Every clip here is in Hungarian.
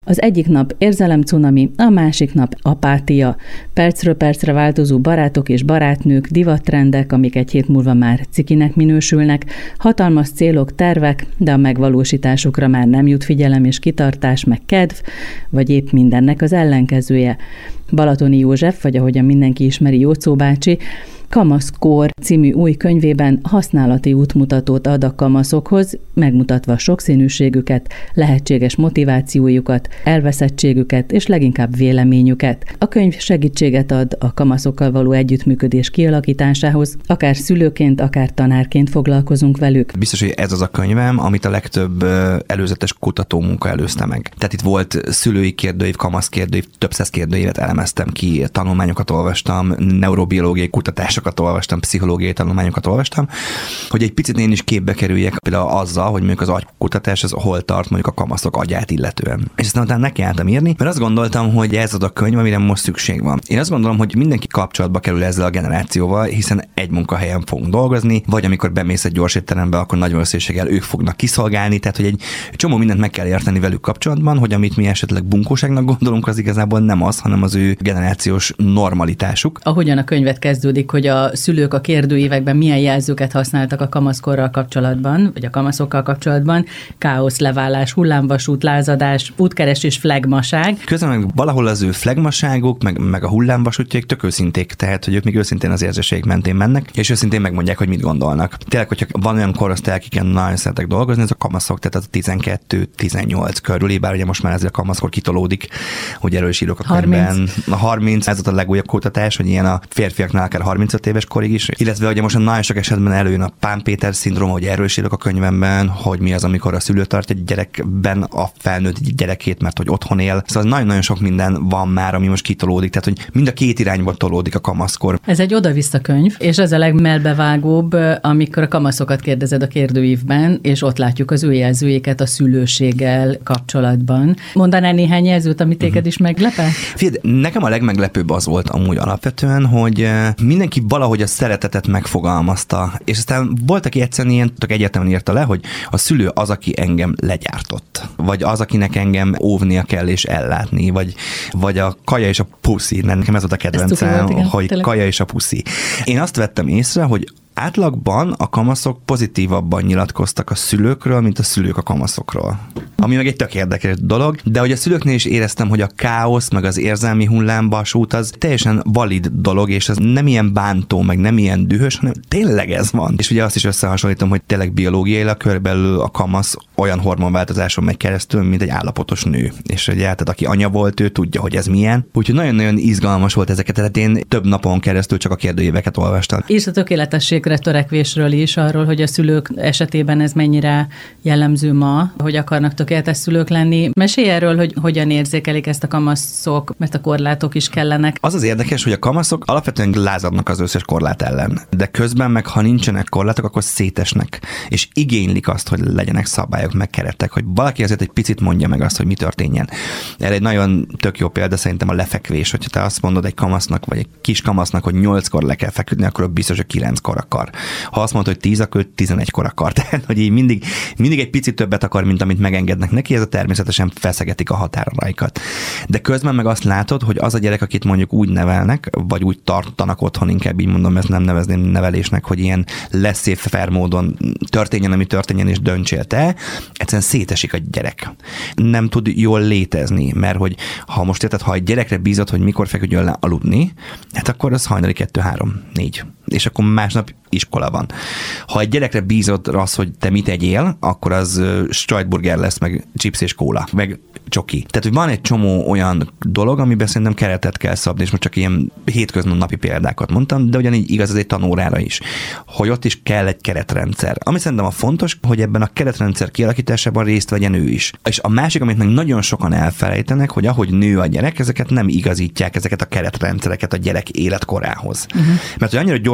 Az egyik nap érzelemcunami, a másik nap apátia. Percről percre változó barátok és barátnők, divattrendek, amik egy hét múlva már cikinek minősülnek, hatalmas célok, tervek, de a megvalósításukra már nem jut figyelem és kitartás, meg kedv, vagy épp mindennek az ellenkezője. Balatoni József, vagy ahogyan mindenki ismeri, Jóczó bácsi, Kamaszkor című új könyvében használati útmutatót ad a kamaszokhoz, megmutatva sokszínűségüket, lehetséges motivációjukat, elveszettségüket és leginkább véleményüket. A könyv segítséget ad a kamaszokkal való együttműködés kialakításához, akár szülőként, akár tanárként foglalkozunk velük. Biztos, hogy ez az a könyvem, amit a legtöbb előzetes kutatómunka előzte meg. Tehát itt volt szülői kérdőív, kamasz kérdőív, több száz kérdőívet elemeztem ki, tanulmányokat olvastam, neurobiológiai kutatásokat olvastam, pszichológiai tanulmányokat olvastam, hogy egy picit én is képbe kerüljek például azzal, hogy mondjuk az agykutatás az hol tart mondjuk a kamaszok agyát illetően. És aztán utána nekiálltam írni, mert azt gondoltam, hogy ez az a könyv, amire most szükség van. Én azt gondolom, hogy mindenki kapcsolatba kerül ezzel a generációval, hiszen egy munkahelyen fogunk dolgozni, vagy amikor bemész egy gyors étterembe, akkor nagy valószínűséggel ők fognak kiszolgálni, tehát hogy egy csomó mindent meg kell érteni velük kapcsolatban, hogy amit mi esetleg bunkóságnak gondolunk, az igazából nem az, hanem az ő generációs normalitásuk. Ahogyan a könyvet kezdődik, hogy a szülők a kérdőívekben milyen jelzőket használtak a kamaszkorral kapcsolatban, vagy a kamaszokkal kapcsolatban, káosz, leválás, hullámvasút, lázadás, útkeresés, flegmaság. Közben meg valahol az ő flegmaságuk, meg a hullámvasútjaik tök őszinték, tehát hogy ők még őszintén az érzéseik mentén mennek, és őszintén megmondják, hogy mit gondolnak. Tényleg, hogyha van olyan korosztály, akiken nagyon szeretek dolgozni, ez a kamaszok, tehát a 12-18 körül, bár ugye most már ez a kamaszkor kitolódik, hogy erről is írok a könyvben. A 30, ez a legújabb kutatás, hogy ilyen a férfiaknál akár 35 éves korig is, illetve ugye most nagyon sok esetben előjön a Pán Péter szindróma, hogy erről is írok a könyvemben, hogy mi az, amikor a szülő tartja egy gyerekben a felnőtt gyerekét, mert hogy otthon él. Szóval nagyon-nagyon sok minden van már, ami most kitolódik, tehát hogy mind a két irányba tolódik a kamaszkor. Ez egy oda-vissza könyv, és ez a legmelbevágóbb, amikor a kamaszokat kérdezed a kérdőívben, és ott látjuk az ő jelzőjéket a szülőséggel kapcsolatban. Mondanál néhány jelzőt, amit téged is meglepett? Figyelj, nekem a legmeglepőbb az volt amúgy alapvetően, hogy mindenki valahogy a szeretetet megfogalmazta, és aztán volt, aki egyszerűen ilyen tök egyértelműen írta le, hogy a szülő az, aki engem legyártott, vagy az, akinek engem óvnia kell és ellátni, vagy a kaja és a puszi, nekem ez volt a kedvencem, hogy tényleg. Kaja és a puszi. Én azt vettem észre, hogy átlagban a kamaszok pozitívabban nyilatkoztak a szülőkről, mint a szülők a kamaszokról. Ami meg egy tök érdekes dolog, de hogy a szülőknél is éreztem, hogy a káosz, meg az érzelmi hullámvasút az teljesen valid dolog, és az nem ilyen bántó, meg nem ilyen dühös, hanem tényleg ez van. És ugye azt is összehasonlítom, hogy tényleg biológiailag körülbelül a kamasz olyan hormonváltozáson megy keresztül, mint egy állapotos nő. És ugye, tehát aki anya volt, ő tudja, hogy ez milyen. Úgyhogy nagyon-nagyon izgalmas volt ezeket, tehát én több napon keresztül csak a kérdőíveket olvastam. És a tökéletességre törekvésről is, arról, hogy a szülők esetében ez mennyire jellemző ma, hogy akarnak tökéletes szülők lenni. Mesélj erről, hogy hogyan érzékelik ezt a kamaszok, mert a korlátok is kellenek. Az az érdekes, hogy a kamaszok alapvetően lázadnak az összes korlát ellen, de közben meg, ha nincsenek korlátok, akkor szétesnek, és igénylik azt, hogy legyenek szabályok, meg keretek, hogy valaki azért egy picit mondja meg azt, hogy mi történjen. Erre egy nagyon tök jó példa szerintem a lefekvés, hogyha te azt mondod egy kamasznak, vagy egy kis kamasznak, hogy 8-kor le kell feküdni, akkor biztos, hogy 9-kor akar. Ha azt mondod, hogy 10, akkor 11-kor akar. Tehát, hogy így mindig egy picit többet akar, mint amit megengednek neki, ez a természetesen feszegetik a határaikat. De közben meg azt látod, hogy az a gyerek, akit mondjuk úgy nevelnek, vagy úgy tartanak otthon, inkább így mondom, ezt nem nevezném nevelésnek, hogy ilyen laissez-faire módon történjen, ami történjen, és döntsél te, egyszerűen szétesik a gyerek. Nem tud jól létezni, mert hogy ha most érted, ha egy gyerekre bízod, hogy mikor feküdjön le aludni, hát akkor az hajnali 2-3-4. És akkor másnap iskola van. Ha egy gyerekre bízod azt, hogy te mit egyél, akkor az strajtburger lesz, meg chips és kóla, meg csoki. Tehát, hogy van egy csomó olyan dolog, amiben szerintem keretet kell szabni, és most csak ilyen hétköznapi példákat mondtam, de ugyanígy igaz az egy tanórára is, hogy ott is kell egy keretrendszer. Ami szerintem a fontos, hogy ebben a keretrendszer kialakításában részt vegyen ő is. És a másik, amit meg nagyon sokan elfelejtenek, hogy ahogy nő a gyerek, ezeket nem igazítják, ezeket a keretrendszereket a gyerek életkorához. Mert hogy annyira gyors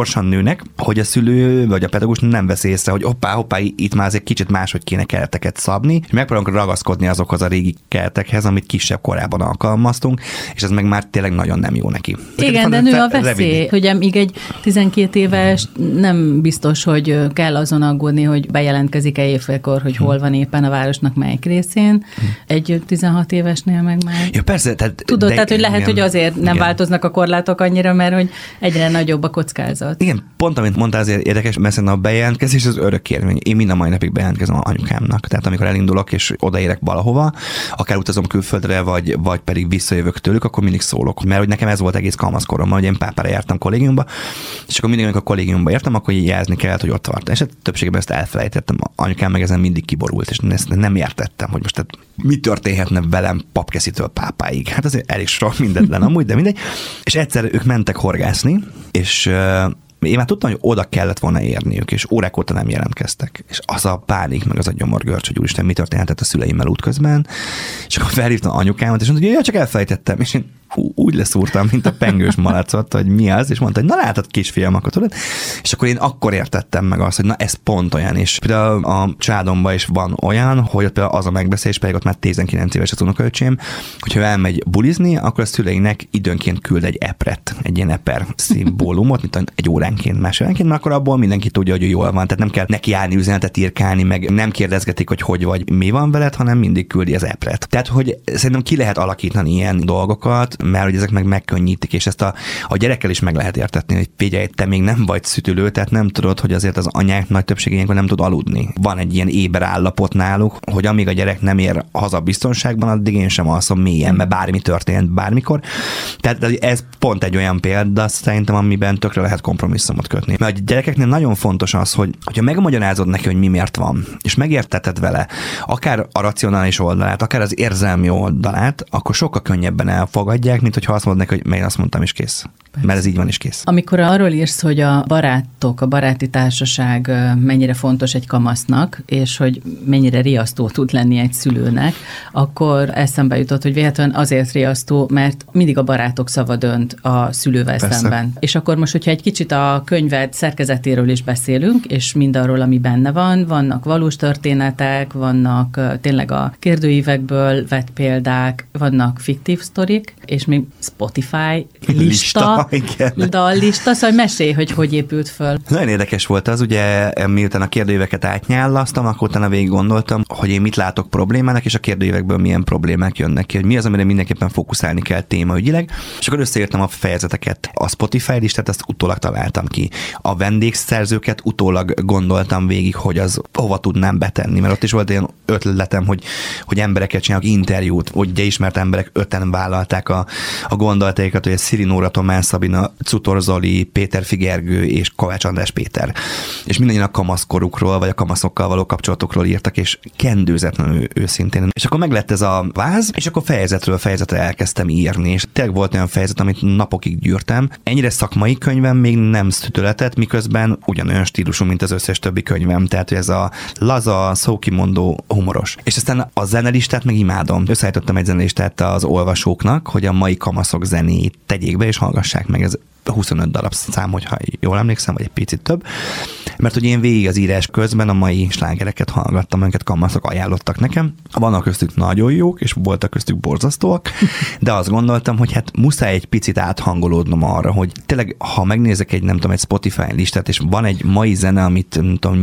gyorsan nőnek, hogy a szülő vagy a pedagógus nem veszi észre, hogy hoppá, itt már azért kicsit máshogy kéne kereteket szabni, és megpróbálunk ragaszkodni azokhoz a régi keretekhez, amit kisebb korában alkalmaztunk, és ez meg már tényleg nagyon nem jó neki. Igen, de nő a veszély, hogy amíg egy 12 éves nem biztos, hogy kell azon aggódni, hogy bejelentkezik-e évfélkor, hogy hol van éppen a városnak melyik részén. Egy 16 évesnél meg már. Ja, persze. Tudod, tehát, hogy lehet, hogy azért nem változnak a korlátok annyira, mert hogy egyre nagyobb a kockázat. Igen, pont amit mondtál, azért érdekes, mert szerintem a bejelentkezés az örök érvény. Én mind a mai napig bejelentkezem anyukámnak. Tehát amikor elindulok és odaérek valahova, akár utazom külföldre, vagy pedig visszajövök tőlük, akkor mindig szólok. Mert hogy nekem ez volt egész kamaszkoromban, hogy én pápára jártam kollégiumba, és akkor mindig, amikor a kollégiumba értem, akkor jelzni kellett, hogy ott vart. És többségében ezt elfelejtettem. Anyukám meg ezen mindig kiborult, és ezt nem értettem, hogy most tehát mi történhetne velem papkeszitől pápáig. Hát azért elég sok mindent amúgy, de mindegy. És egyszer ők mentek horgászni, és én már tudtam, hogy oda kellett volna érniük, és órák óta nem jelentkeztek. És az a pánik, meg az a gyomorgörcs, hogy úristen, mi történhetett a szüleimmel útközben. És akkor felhívtam anyukámat, és mondta, hogy csak elfelejtettem. És én úgy leszúrtam, mint a pengős malacot, hogy mi az, és mondta, hogy na látod kisfiam, akkor tudod. És akkor én akkor értettem meg azt, hogy na ez pont olyan, és például a családomban is van olyan, hogy ott például az a megbeszélés, pedig ott már 19 éves az unokaöcsém, hogyha elmegy bulizni, akkor a szüleinek időnként küld egy epret, egy ilyen eper szimbólumot, mint egy óránként, másóránként, mert akkor abból mindenki tudja, hogy jól van, tehát nem kell neki állni üzenetet írkálni, meg nem kérdezgetik, hogy vagy, mi van veled, hanem mindig küldi az epret. Tehát, hogy szerintem ki lehet alakítani ilyen dolgokat, mert hogy ezek meg megkönnyítik, és ezt a gyerekkel is meg lehet értetni, hogy figyelj, te még nem vagy szütülő, tehát nem tudod, hogy azért az anyák nagy többsége ilyenkor nem tud aludni. Van egy ilyen éber állapot náluk, hogy amíg a gyerek nem ér haza biztonságban, addig én sem alszom mélyen, mert bármi történt bármikor. Tehát ez pont egy olyan példa szerintem, amiben tökre lehet kompromisszumot kötni. Mert a gyerekeknél nagyon fontos az, hogyha megmagyarázod neki, hogy mi miért van, és megérteted vele, akár a racionális oldalát, akár az érzelmi oldalát, akkor sokkal könnyebben elfogadják, mint hogyha azt mondod neki, hogy azt mondtam, és kész. Persze. Mert ez így van, is kész. Amikor arról írsz, hogy a barátok, a baráti társaság mennyire fontos egy kamasznak, és hogy mennyire riasztó tud lenni egy szülőnek, akkor eszembe jutott, hogy véletlenül azért riasztó, mert mindig a barátok szava dönt a szülővel Persze. szemben. És akkor most, hogyha egy kicsit a könyved szerkezetéről is beszélünk, és mindarról, ami benne van, vannak valós történetek, vannak tényleg a kérdőívekből vett példák, vannak fiktív sztorik, és még Spotify lista, dallista, szóval mesélj, hogy épült föl. Nagyon érdekes volt az, ugye miután a kérdőíveket átnyállasztam, akkor utána végig gondoltam, hogy én mit látok problémának, és a kérdőívekből milyen problémák jönnek ki, hogy mi az, amire mindenképpen fókuszálni kell témaügyileg, és akkor összeírtam a fejezeteket. A Spotify listát azt utólag találtam ki. A vendégszerzőket utólag gondoltam végig, hogy az hova tudnám betenni, mert ott is volt ilyen ötletem, hogy embereket csinálok interjút, ugye ismert emberek 5-en vállalták a gondolataikat, hogy Sziri Nóra, Tomás Szabina, Cutor Zoli, Péter Figergő és Kovács András Péter. És mindannyian a kamaszkorukról, vagy a kamaszokkal való kapcsolatokról írtak, és kendőzetlenül őszintén. És akkor meglett ez a váz, és akkor fejezetről fejezetre elkezdtem írni, és tényleg volt olyan fejezet, amit napokig gyűrtem. Ennyire szakmai könyvem még nem született, miközben ugyanolyan stílusú, mint az összes többi könyvem. Tehát, hogy ez a laza, szókimondó, humoros. És aztán a zenelistát meg imádom. Összeállítottam egy zenelistát az olvasóknak, hogy a mai kamaszok zenét tegyék be, és hallgassák meg. Ez 25 darab szám, hogyha jól emlékszem, vagy egy picit több. Mert hogy én végig az írás közben a mai slágereket hallgattam, amiket kamaszok ajánlottak nekem. Vannak köztük nagyon jók, és voltak köztük borzasztóak, de azt gondoltam, hogy hát muszáj egy picit áthangolódnom arra, hogy tényleg, ha megnézek egy Spotify listát, és van egy mai zene, amit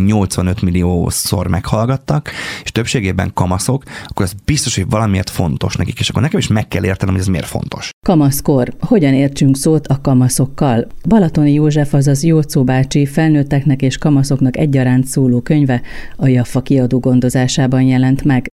85 milliószor meghallgattak, és többségében kamaszok, akkor az biztos, hogy valamiért fontos nekik, és akkor nekem is meg kell értenem, hogy ez miért fontos. Kamaszkor. Hogyan értsünk szót a kamaszokkal? Balatoni József, azaz Jóczó bácsi felnőtteknek és kamaszoknak egyaránt szóló könyve a Jaffa kiadó gondozásában jelent meg.